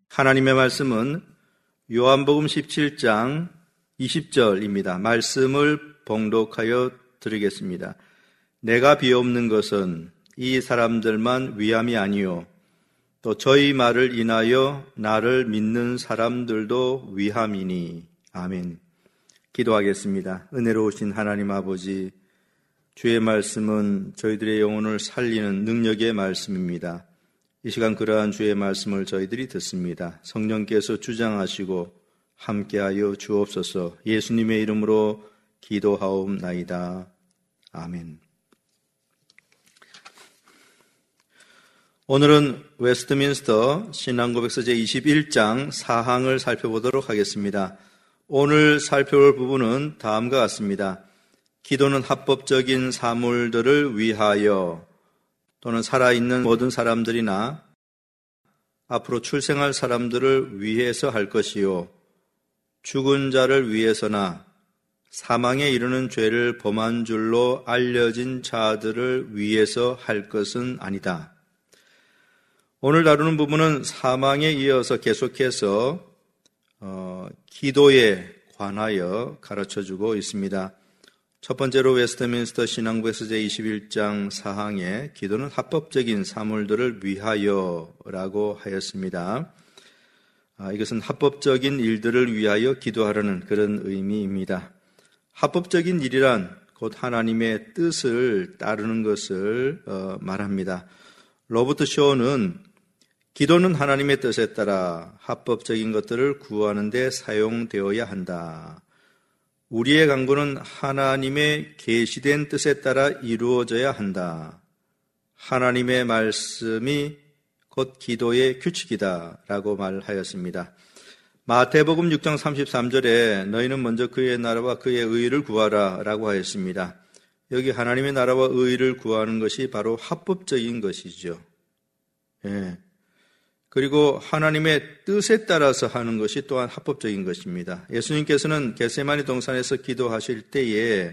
하나님의 말씀은 요한복음 17장 20절입니다. 말씀을 봉독하여 드리겠습니다. 내가 비옵는 것은 이 사람들만 위함이 아니요 또 저희 말을 인하여 나를 믿는 사람들도 위함이니. 아멘. 기도하겠습니다. 은혜로우신 하나님 아버지, 주의 말씀은 저희들의 영혼을 살리는 능력의 말씀입니다. 이 시간 그러한 주의 말씀을 저희들이 듣습니다. 성령께서 주장하시고 함께하여 주옵소서. 예수님의 이름으로 기도하옵나이다. 아멘. 오늘은 웨스트민스터 신앙고백서 제21장 사항을 살펴보도록 하겠습니다. 오늘 살펴볼 부분은 다음과 같습니다. 기도는 합법적인 사물들을 위하여 또는 살아있는 모든 사람들이나 앞으로 출생할 사람들을 위해서 할 것이요 죽은 자를 위해서나 사망에 이르는 죄를 범한 줄로 알려진 자들을 위해서 할 것은 아니다. 오늘 다루는 부분은 사망에 이어서 계속해서 기도에 관하여 가르쳐주고 있습니다. 첫 번째로 웨스트민스터 신앙고백서 제21장 사항에 기도는 합법적인 사물들을 위하여라고 하였습니다. 이것은 합법적인 일들을 위하여 기도하라는 그런 의미입니다. 합법적인 일이란 곧 하나님의 뜻을 따르는 것을 말합니다. 로버트 쇼는 기도는 하나님의 뜻에 따라 합법적인 것들을 구하는 데 사용되어야 한다. 우리의 간구는 하나님의 계시된 뜻에 따라 이루어져야 한다. 하나님의 말씀이 곧 기도의 규칙이다 라고 말하였습니다. 마태복음 6장 33절에 너희는 먼저 그의 나라와 그의 의를 구하라 라고 하였습니다. 여기 하나님의 나라와 의를 구하는 것이 바로 합법적인 것이죠. 예. 그리고 하나님의 뜻에 따라서 하는 것이 또한 합법적인 것입니다. 예수님께서는 겟세마니 동산에서 기도하실 때에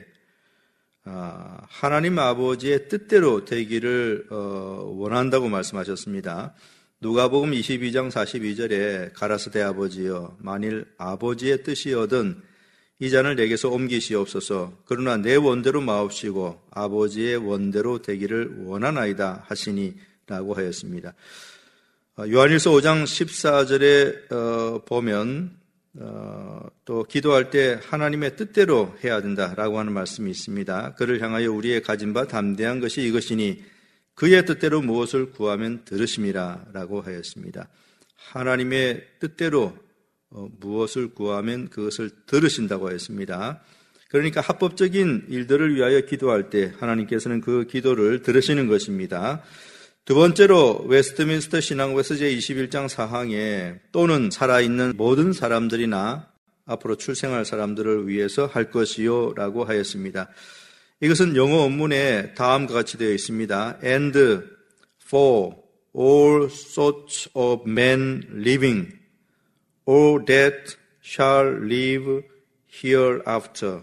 하나님 아버지의 뜻대로 되기를 원한다고 말씀하셨습니다. 누가복음 22장 42절에 가라사대 아버지여 만일 아버지의 뜻이거든 이 잔을 내게서 옮기시옵소서. 그러나 내 원대로 마옵시고 아버지의 원대로 되기를 원하나이다 하시니 라고 하였습니다. 요한일서 5장 14절에 보면 또 기도할 때 하나님의 뜻대로 해야 된다라고 하는 말씀이 있습니다. 그를 향하여 우리의 가진 바 담대한 것이 이것이니 그의 뜻대로 무엇을 구하면 들으심이라 라고 하였습니다. 하나님의 뜻대로 무엇을 구하면 그것을 들으신다고 하였습니다. 그러니까 합법적인 일들을 위하여 기도할 때 하나님께서는 그 기도를 들으시는 것입니다. 두 번째로 웨스트민스터 신앙고백서 제21장 사항에 또는 살아있는 모든 사람들이나 앞으로 출생할 사람들을 위해서 할 것이요 라고 하였습니다. 이것은 영어 원문에 다음과 같이 되어 있습니다. And for all sorts of men living, all that shall live hereafter.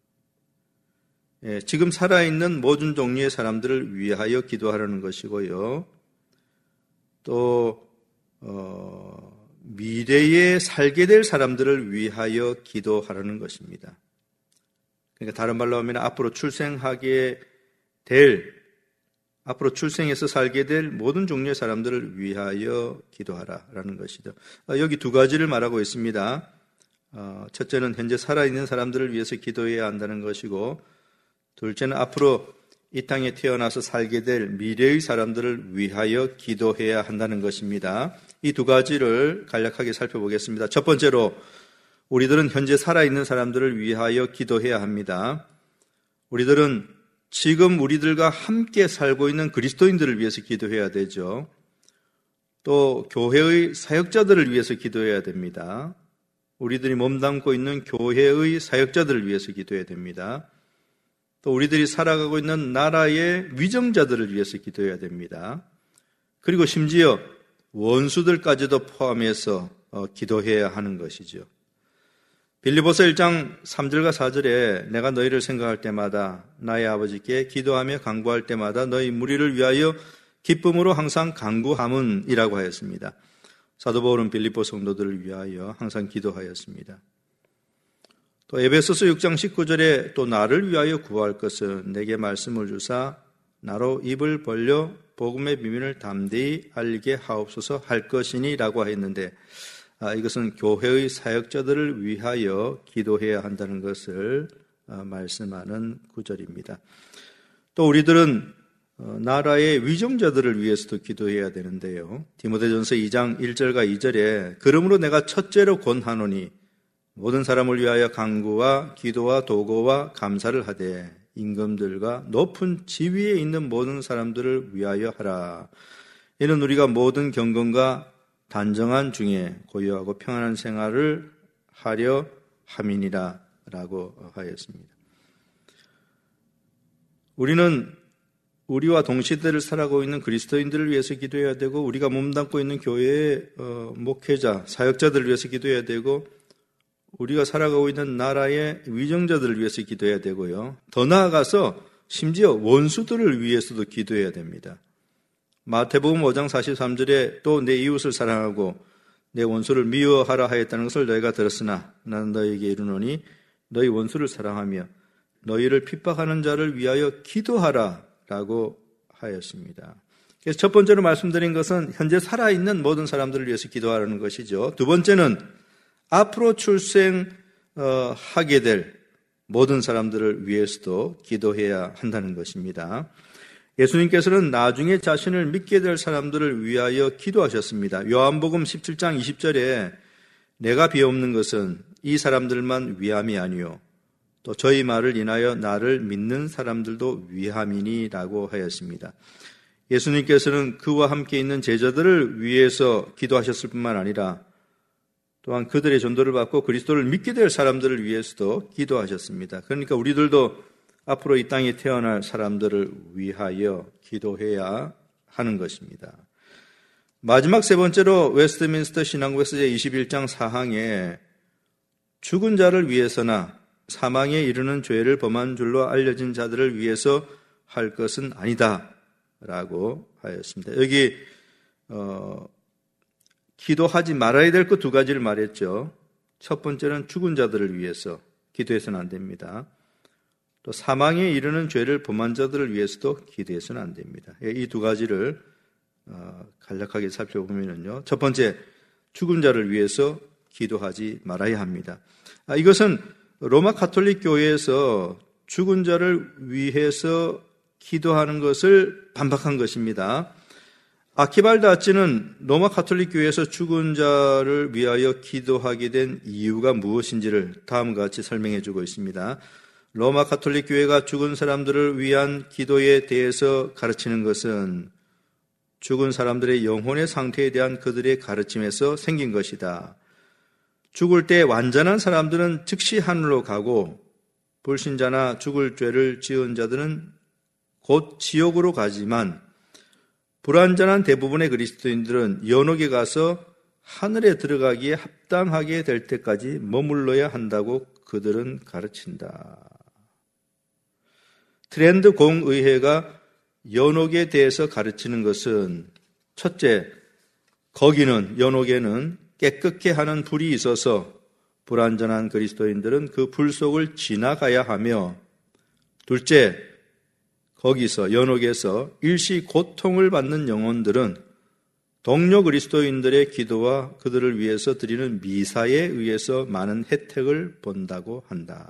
지금 살아있는 모든 종류의 사람들을 위하여 기도하라는 것이고요. 또 미래에 살게 될 사람들을 위하여 기도하라는 것입니다. 그러니까 다른 말로 하면 앞으로 앞으로 출생해서 살게 될 모든 종류의 사람들을 위하여 기도하라라는 것이죠. 여기 두 가지를 말하고 있습니다. 첫째는 현재 살아있는 사람들을 위해서 기도해야 한다는 것이고 둘째는 앞으로 이 땅에 태어나서 살게 될 미래의 사람들을 위하여 기도해야 한다는 것입니다. 이 두 가지를 간략하게 살펴보겠습니다. 첫 번째로 우리들은 현재 살아있는 사람들을 위하여 기도해야 합니다. 우리들은 지금 우리들과 함께 살고 있는 그리스도인들을 위해서 기도해야 되죠. 또 교회의 사역자들을 위해서 기도해야 됩니다. 우리들이 몸담고 있는 교회의 사역자들을 위해서 기도해야 됩니다. 또 우리들이 살아가고 있는 나라의 위정자들을 위해서 기도해야 됩니다. 그리고 심지어 원수들까지도 포함해서 기도해야 하는 것이죠. 빌립보서 1장 3절과 4절에 내가 너희를 생각할 때마다 나의 아버지께 기도하며 간구할 때마다 너희 무리를 위하여 기쁨으로 항상 간구함은이라고 하였습니다. 사도 바울은 빌립보 성도들을 위하여 항상 기도하였습니다. 또 에베소서 6장 19절에 또 나를 위하여 구할 것은 내게 말씀을 주사 나로 입을 벌려 복음의 비밀을 담대히 알게 하옵소서 할 것이니 라고 했는데 이것은 교회의 사역자들을 위하여 기도해야 한다는 것을 말씀하는 구절입니다. 또 우리들은 나라의 위정자들을 위해서도 기도해야 되는데요. 디모데전서 2장 1절과 2절에 그러므로 내가 첫째로 권하노니 모든 사람을 위하여 간구와 기도와 도고와 감사를 하되 임금들과 높은 지위에 있는 모든 사람들을 위하여 하라. 이는 우리가 모든 경건과 단정한 중에 고요하고 평안한 생활을 하려 함이니라 라고 하였습니다. 우리는 우리와 동시대를 살아가고 있는 그리스도인들을 위해서 기도해야 되고 우리가 몸담고 있는 교회의 목회자, 사역자들을 위해서 기도해야 되고 우리가 살아가고 있는 나라의 위정자들을 위해서 기도해야 되고요. 더 나아가서 심지어 원수들을 위해서도 기도해야 됩니다. 마태복음 5장 43절에 또 내 이웃을 사랑하고 내 원수를 미워하라 하였다는 것을 너희가 들었으나 나는 너희에게 이르노니 너희 원수를 사랑하며 너희를 핍박하는 자를 위하여 기도하라 라고 하였습니다. 그래서 첫 번째로 말씀드린 것은 현재 살아있는 모든 사람들을 위해서 기도하라는 것이죠. 두 번째는 앞으로 출생하게 될 모든 사람들을 위해서도 기도해야 한다는 것입니다. 예수님께서는 나중에 자신을 믿게 될 사람들을 위하여 기도하셨습니다. 요한복음 17장 20절에 내가 비옵는 것은 이 사람들만 위함이 아니요 또 저희 말을 인하여 나를 믿는 사람들도 위함이니라고 하였습니다. 예수님께서는 그와 함께 있는 제자들을 위해서 기도하셨을 뿐만 아니라 또한 그들의 전도를 받고 그리스도를 믿게 될 사람들을 위해서도 기도하셨습니다. 그러니까 우리들도 앞으로 이 땅에 태어날 사람들을 위하여 기도해야 하는 것입니다. 마지막 세 번째로 웨스트민스터 신앙국에서 제21장 4항에 죽은 자를 위해서나 사망에 이르는 죄를 범한 줄로 알려진 자들을 위해서 할 것은 아니다 라고 하였습니다. 여기 기도하지 말아야 될 것 두 가지를 말했죠. 첫 번째는 죽은 자들을 위해서 기도해서는 안 됩니다. 또 사망에 이르는 죄를 범한 자들을 위해서도 기도해서는 안 됩니다. 이 두 가지를 간략하게 살펴보면요. 첫 번째, 죽은 자를 위해서 기도하지 말아야 합니다. 이것은 로마 가톨릭 교회에서 죽은 자를 위해서 기도하는 것을 반박한 것입니다. 아키발다치는 로마 가톨릭 교회에서 죽은 자를 위하여 기도하게 된 이유가 무엇인지를 다음과 같이 설명해 주고 있습니다. 로마 가톨릭 교회가 죽은 사람들을 위한 기도에 대해서 가르치는 것은 죽은 사람들의 영혼의 상태에 대한 그들의 가르침에서 생긴 것이다. 죽을 때 완전한 사람들은 즉시 하늘로 가고 불신자나 죽을 죄를 지은 자들은 곧 지옥으로 가지만 불완전한 대부분의 그리스도인들은 연옥에 가서 하늘에 들어가기에 합당하게 될 때까지 머물러야 한다고 그들은 가르친다. 트렌드 공의회가 연옥에 대해서 가르치는 것은 첫째, 거기는 연옥에는 깨끗게 하는 불이 있어서 불완전한 그리스도인들은 그 불 속을 지나가야 하며, 둘째, 거기서 연옥에서 일시 고통을 받는 영혼들은 동료 그리스도인들의 기도와 그들을 위해서 드리는 미사에 의해서 많은 혜택을 본다고 한다.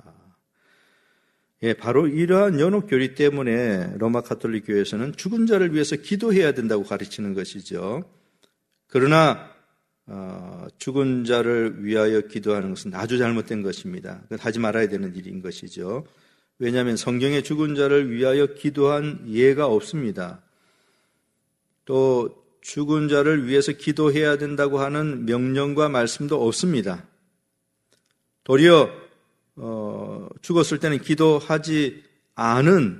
바로 이러한 연옥 교리 때문에 로마 가톨릭 교회에서는 죽은 자를 위해서 기도해야 된다고 가르치는 것이죠. 그러나 죽은 자를 위하여 기도하는 것은 아주 잘못된 것입니다. 그건 하지 말아야 되는 일인 것이죠. 왜냐하면 성경에 죽은 자를 위하여 기도한 예가 없습니다. 또 죽은 자를 위해서 기도해야 된다고 하는 명령과 말씀도 없습니다. 도리어 죽었을 때는 기도하지 않은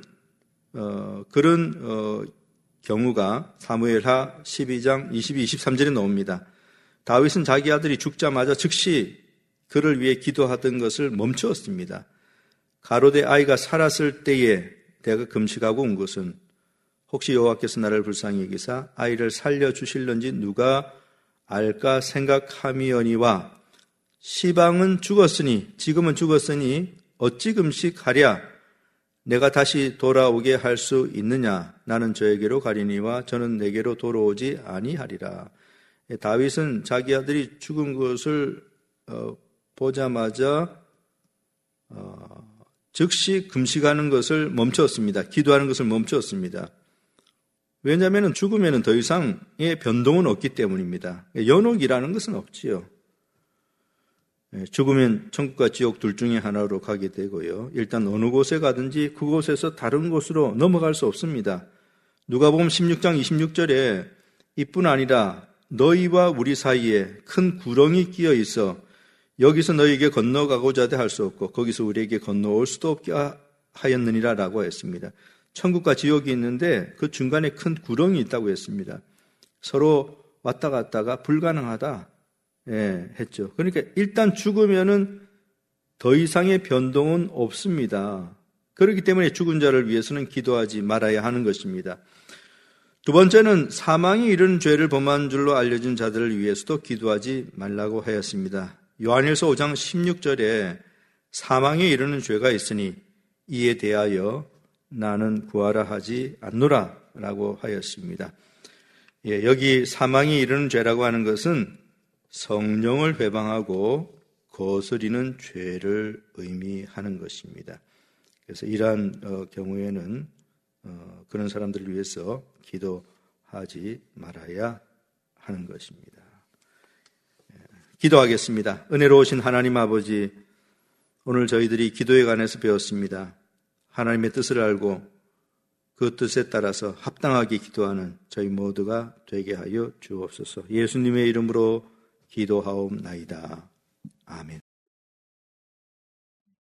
그런 경우가 사무엘하 12장 22, 23절에 나옵니다. 다윗은 자기 아들이 죽자마자 즉시 그를 위해 기도하던 것을 멈추었습니다. 가로되 아이가 살았을 때에 내가 금식하고 온 것은 혹시 여호와께서 나를 불쌍히 여기사 아이를 살려주실런지 누가 알까 생각함이오니와 시방은 죽었으니 지금은 죽었으니 어찌 금식하랴 내가 다시 돌아오게 할 수 있느냐 나는 저에게로 가리니와 저는 내게로 돌아오지 아니하리라. 다윗은 자기 아들이 죽은 것을 보자마자 즉시 금식하는 것을 멈췄습니다. 기도하는 것을 멈췄습니다. 왜냐하면 죽으면 더 이상의 변동은 없기 때문입니다. 연옥이라는 것은 없지요. 죽으면 천국과 지옥 둘 중에 하나로 가게 되고요. 일단 어느 곳에 가든지 그곳에서 다른 곳으로 넘어갈 수 없습니다. 누가복음 16장 26절에 이뿐 아니라 너희와 우리 사이에 큰 구렁이 끼어 있어 여기서 너희에게 건너가고자 할 수 없고 거기서 우리에게 건너올 수도 없게 하였느니라 라고 했습니다. 천국과 지옥이 있는데 그 중간에 큰 구렁이 있다고 했습니다. 서로 왔다 갔다가 불가능하다 했죠. 그러니까 일단 죽으면은 더 이상의 변동은 없습니다. 그렇기 때문에 죽은 자를 위해서는 기도하지 말아야 하는 것입니다. 두 번째는 사망이 이르는 죄를 범한 줄로 알려진 자들을 위해서도 기도하지 말라고 하였습니다. 요한일서 5장 16절에 사망에 이르는 죄가 있으니 이에 대하여 나는 구하라 하지 않노라 라고 하였습니다. 여기 사망이 이르는 죄라고 하는 것은 성령을 회방하고 거스리는 죄를 의미하는 것입니다. 그래서 이러한 경우에는 그런 사람들을 위해서 기도하지 말아야 하는 것입니다. 기도하겠습니다. 은혜로우신 하나님 아버지, 오늘 저희들이 기도에 관해서 배웠습니다. 하나님의 뜻을 알고 그 뜻에 따라서 합당하게 기도하는 저희 모두가 되게 하여 주옵소서. 예수님의 이름으로 기도하옵나이다. 아멘.